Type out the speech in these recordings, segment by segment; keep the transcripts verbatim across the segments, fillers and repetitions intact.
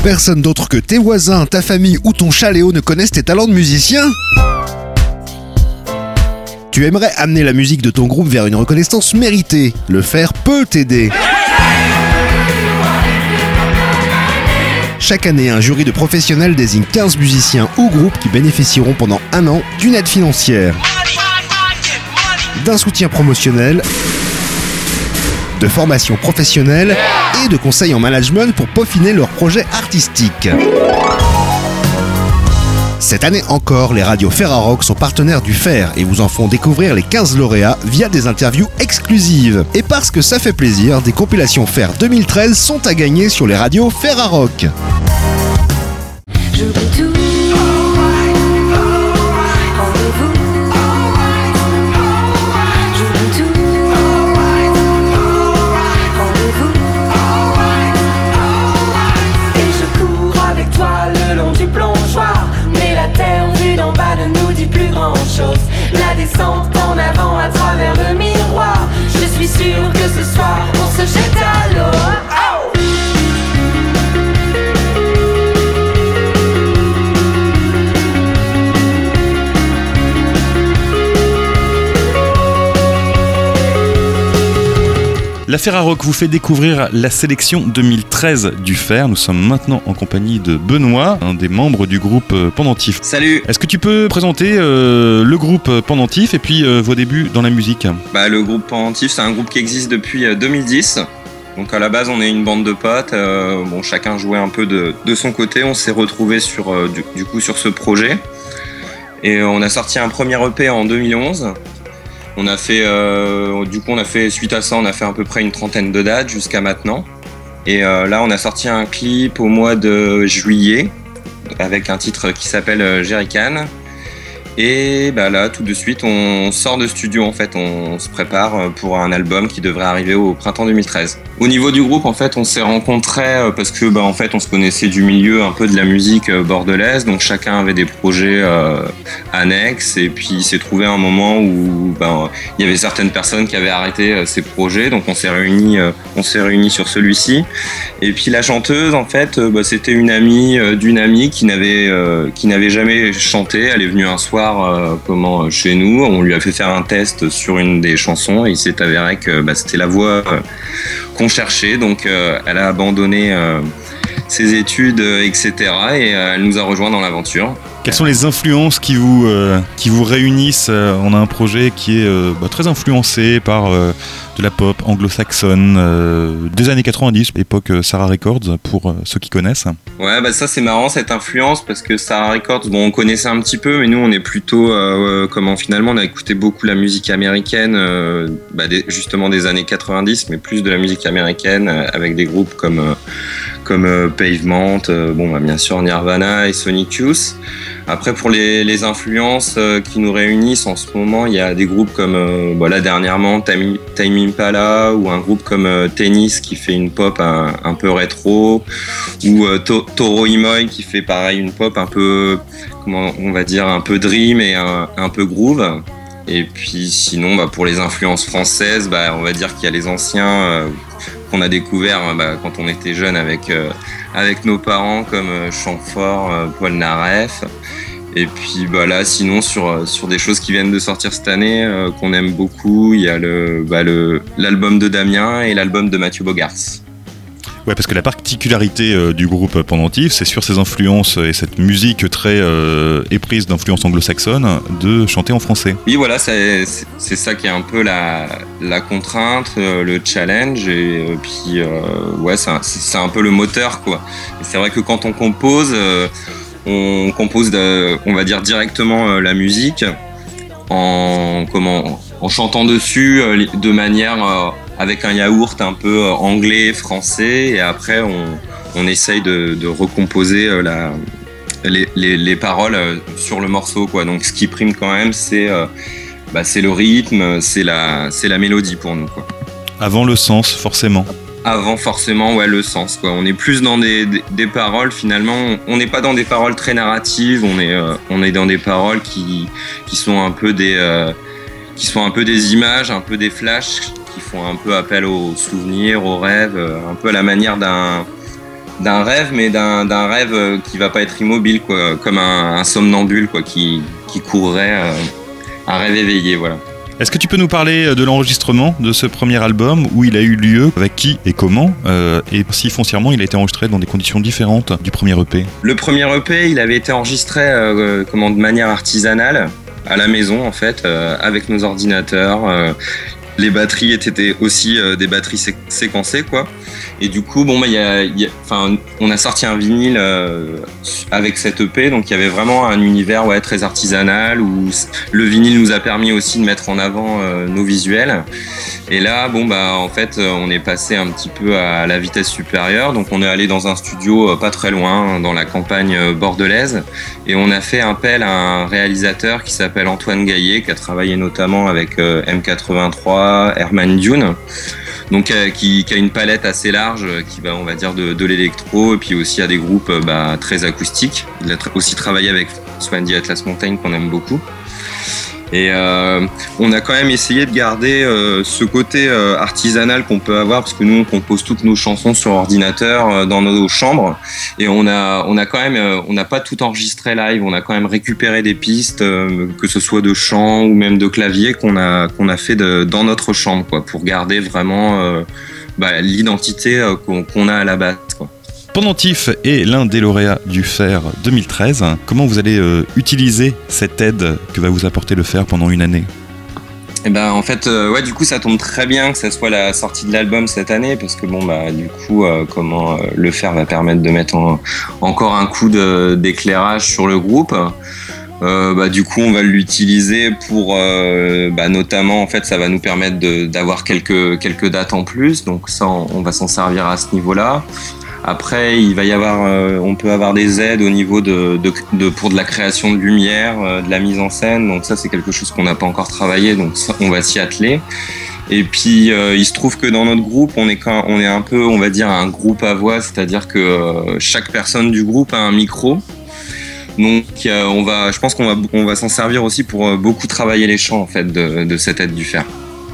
Personne d'autre que tes voisins, ta famille ou ton chat Léo ne connaissent tes talents de musicien ? Tu aimerais amener la musique de ton groupe vers une reconnaissance méritée. Le faire peut t'aider. Chaque année, un jury de professionnels désigne quinze musiciens ou groupes qui bénéficieront pendant un an d'une aide financière, d'un soutien promotionnel, de formation professionnelle et de conseils en management pour peaufiner leurs projets artistiques. Cette année encore, les radios Ferrarock sont partenaires du F E R et vous en font découvrir les quinze lauréats via des interviews exclusives. Et parce que ça fait plaisir, des compilations F E R deux mille treize sont à gagner sur les radios Ferrarock. J'oublie tout. Rendez-vous. J'oublie tout. Rendez-vous. Et je cours avec toi le long du plongeoir. Mais la terre vue d'en bas ne nous dit plus grand chose. La descente en avant à travers le miroir. Je suis sûre que ce soir on se jette à l'eau. Oh! La Ferrarock vous fait découvrir la sélection deux mille treize du F E R. Nous sommes maintenant en compagnie de Benoît, un des membres du groupe Pendentif. Salut. Est-ce que tu peux présenter euh, le groupe Pendentif et puis euh, vos débuts dans la musique ? Bah, le groupe Pendentif, c'est un groupe qui existe depuis deux mille dix. Donc à la base, on est une bande de potes. Euh, bon, chacun jouait un peu de, de son côté. On s'est retrouvés sur, euh, du, du coup sur ce projet. Et euh, on a sorti un premier E P en deux mille onze. On a fait, euh, du coup, on a fait, suite à ça, on a fait à peu près une trentaine de dates jusqu'à maintenant. Et euh, là, on a sorti un clip au mois de juillet avec un titre qui s'appelle Jerrycan. Et bah là, tout de suite, on sort de studio en fait, on se prépare pour un album qui devrait arriver au printemps deux mille treize. Au niveau du groupe, en fait, on s'est rencontrés parce que bah en fait, on se connaissait du milieu un peu de la musique bordelaise, donc chacun avait des projets euh, annexes. Et puis, il s'est trouvé un moment où bah, il y avait certaines personnes qui avaient arrêté ces projets, donc on s'est réunis, euh, on s'est réunis sur celui-ci. Et puis la chanteuse, en fait, bah, c'était une amie euh, d'une amie qui n'avait euh, qui n'avait jamais chanté. Elle est venue un soir Euh, comment, chez nous, on lui a fait faire un test sur une des chansons et il s'est avéré que bah, c'était la voix euh, qu'on cherchait, donc euh, elle a abandonné euh, ses études, euh, et cetera et euh, elle nous a rejoints dans l'aventure. Quelles sont les influences qui vous, euh, qui vous réunissent ? On a un projet qui est euh, bah, très influencé par euh, de la pop anglo-saxonne euh, des années quatre-vingt-dix, époque Sarah Records, pour euh, ceux qui connaissent. Ouais, bah ça c'est marrant cette influence parce que Sarah Records, bon on connaissait un petit peu, mais nous on est plutôt, euh, comment finalement on a écouté beaucoup la musique américaine, euh, bah, des, justement des années quatre-vingt-dix, mais plus de la musique américaine euh, avec des groupes comme... Euh, comme euh, Pavement, euh, bon bah, bien sûr Nirvana et Sonic Youth. Après pour les, les influences euh, qui nous réunissent en ce moment, il y a des groupes comme euh, bah, là dernièrement Time, Time Impala ou un groupe comme euh, Tennis qui fait une pop un, un peu rétro, ou euh, to- Toro y Moi qui fait pareil une pop un peu, comment on va dire, un peu dream et un, un peu groove. Et puis sinon bah, pour les influences françaises, bah, on va dire qu'il y a les anciens euh, qu'on a découvert bah, quand on était jeune avec, euh, avec nos parents comme euh, Chamfort, euh, Paul Naref. Et puis bah, là sinon sur, sur des choses qui viennent de sortir cette année euh, qu'on aime beaucoup, il y a le, bah, le, l'album de Damien et l'album de Mathieu Bogarts. Ouais, parce que la particularité euh, du groupe Pendentif, c'est sur ses influences et cette musique très euh, éprise d'influence anglo-saxonne, de chanter en français. Oui, voilà, c'est, c'est, c'est ça qui est un peu la, la contrainte, euh, le challenge, et euh, puis euh, ouais, c'est un, c'est, c'est un peu le moteur, quoi. Et c'est vrai que quand on compose, euh, on compose, de, on va dire directement euh, la musique en comment, en chantant dessus euh, de manière euh, avec un yaourt un peu euh, anglais, français, et après on, on essaye de, de recomposer euh, la, les, les, les paroles euh, sur le morceau, quoi. Donc ce qui prime quand même, c'est, euh, bah, c'est le rythme, c'est la, c'est la mélodie pour nous, quoi. Avant le sens, forcément. Avant forcément, ouais, le sens, quoi. On est plus dans des, des, des paroles, finalement, on n'est pas dans des paroles très narratives, on est, euh, on est dans des paroles qui, qui sont un peu des, euh, qui sont un peu des images, un peu des flashs, qui font un peu appel aux souvenirs, aux rêves, un peu à la manière d'un, d'un rêve, mais d'un, d'un rêve qui va pas être immobile, quoi, comme un, un somnambule, quoi, qui, qui courrait, euh, un rêve éveillé, voilà. Est-ce que tu peux nous parler de l'enregistrement de ce premier album, où il a eu lieu, avec qui et comment, euh, et si foncièrement il a été enregistré dans des conditions différentes du premier E P? Le premier E P, il avait été enregistré euh, comment, de manière artisanale, à la maison en fait, euh, avec nos ordinateurs. Euh, les batteries étaient aussi euh, des batteries sé- séquencées, quoi. Et du coup, bon, bah, y a, y a, on a sorti un vinyle euh, avec cet E P, donc il y avait vraiment un univers ouais, très artisanal où le vinyle nous a permis aussi de mettre en avant euh, nos visuels. Et là, bon, bah, en fait, on est passé un petit peu à la vitesse supérieure, donc on est allé dans un studio euh, pas très loin, dans la campagne euh, bordelaise, et on a fait appel à un réalisateur qui s'appelle Antoine Gaillet, qui a travaillé notamment avec euh, M quatre-vingt-trois, Herman Dune. Donc euh, qui, qui a une palette assez large, qui va on va dire de, de l'électro, et puis aussi à des groupes bah, très acoustiques. Il a tra- aussi travaillé avec Swandy Atlas Mountain qu'on aime beaucoup. Et euh, on a quand même essayé de garder euh, ce côté euh, artisanal qu'on peut avoir, parce que nous on compose toutes nos chansons sur ordinateur euh, dans nos chambres, et on a on a quand même euh, on n'a pas tout enregistré live, on a quand même récupéré des pistes, euh, que ce soit de chant ou même de clavier qu'on a qu'on a fait de, dans notre chambre, quoi, pour garder vraiment euh, bah, l'identité euh, qu'on, qu'on a à la base, quoi. Pendentif est l'un des lauréats du F E R deux mille treize. Comment vous allez euh, utiliser cette aide que va vous apporter le F E R pendant une année? Et ben en fait euh, ouais du coup ça tombe très bien que ça soit la sortie de l'album cette année, parce que bon bah du coup euh, comment euh, le F E R va permettre de mettre en, encore un coup de, d'éclairage sur le groupe. Euh, bah, du coup on va l'utiliser pour euh, bah, notamment en fait ça va nous permettre de, d'avoir quelques, quelques dates en plus, donc ça on, on va s'en servir à ce niveau-là. Après, il va y avoir, euh, on peut avoir des aides au niveau de, de, de pour de la création de lumière, euh, de la mise en scène. Donc ça, c'est quelque chose qu'on n'a pas encore travaillé, donc ça, on va s'y atteler. Et puis, euh, il se trouve que dans notre groupe, on est quand, on est un peu, on va dire, un groupe à voix, c'est-à-dire que euh, chaque personne du groupe a un micro. Donc, euh, on va, je pense qu'on va, on va s'en servir aussi pour euh, beaucoup travailler les chants en fait de, de cette aide du F E R.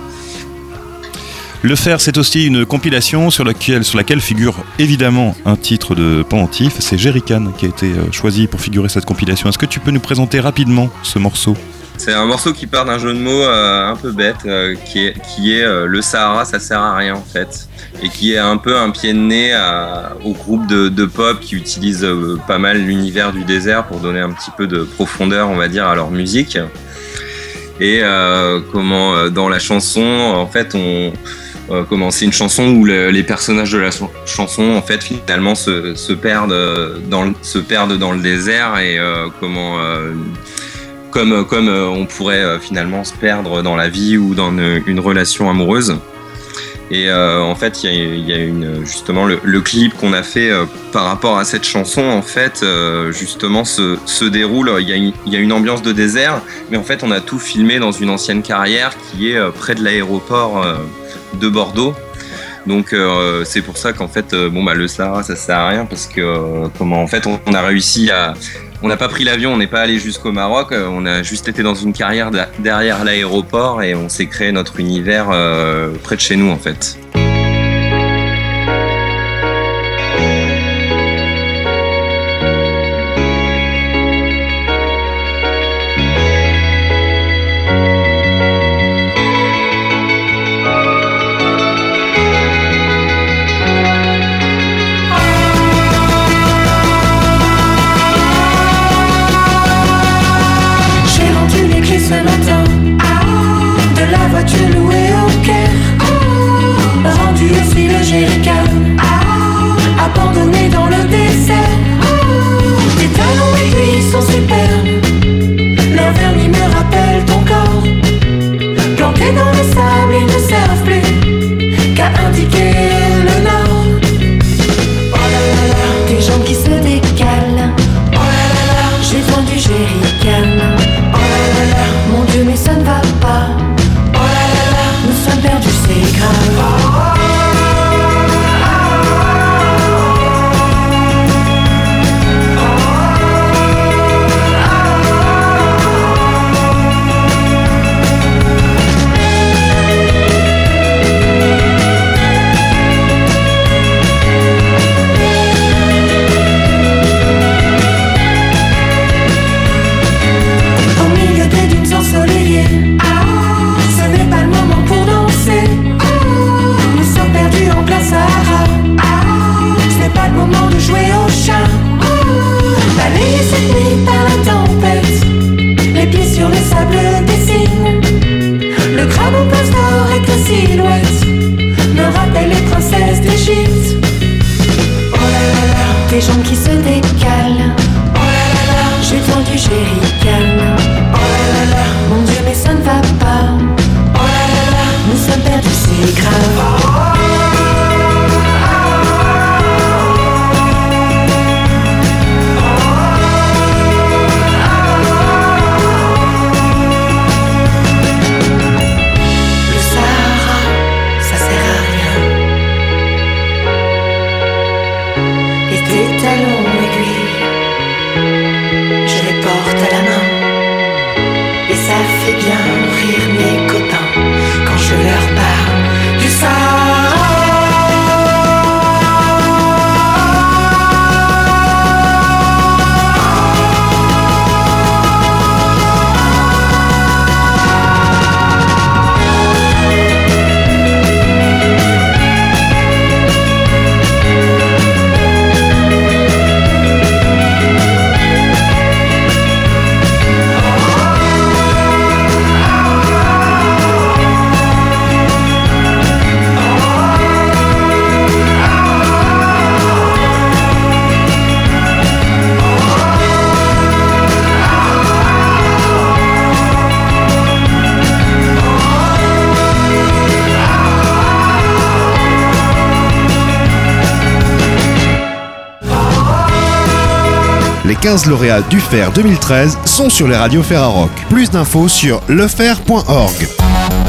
Le F E R, c'est aussi une compilation sur laquelle, sur laquelle figure évidemment un titre de Pendentif. C'est Jerrycan qui a été choisi pour figurer cette compilation. Est-ce que tu peux nous présenter rapidement ce morceau? C'est un morceau qui part d'un jeu de mots euh, un peu bête, euh, qui est, qui est euh, le Sahara, ça sert à rien en fait, et qui est un peu un pied de nez à, au groupe de, de pop qui utilise euh, pas mal l'univers du désert pour donner un petit peu de profondeur, on va dire, à leur musique. Et euh, comment euh, dans la chanson, en fait, on Euh, comment c'est une chanson où le, les personnages de la ch- chanson en fait finalement se, se perdent dans le, se perdent dans le désert, et euh, comment euh, comme comme euh, on pourrait euh, finalement se perdre dans la vie ou dans une, une relation amoureuse. Et euh, en fait, il y a, y a une, justement le, le clip qu'on a fait euh, par rapport à cette chanson, en fait, euh, justement, se, se déroule. Il y a une, il y a une ambiance de désert, mais en fait, on a tout filmé dans une ancienne carrière qui est euh, près de l'aéroport euh, de Bordeaux. Donc, euh, c'est pour ça qu'en fait, euh, bon, bah, le Sahara, ça sert à rien, parce que, euh, comment, en fait, on, on a réussi à. On n'a pas pris l'avion, on n'est pas allé jusqu'au Maroc, on a juste été dans une carrière derrière l'aéroport et on s'est créé notre univers euh, près de chez nous en fait. Ce matin, de la voiture louée au Caire, des jambes qui se décalent. Oh là là là, j'ai tendu, j'ai ricane. Oh là là là, mon Dieu mais ça ne va pas. Oh là là là, nous sommes perdus, c'est grave. Les quinze lauréats du Fer deux mille treize sont sur les radios Ferrarock. Plus d'infos sur lefer point org.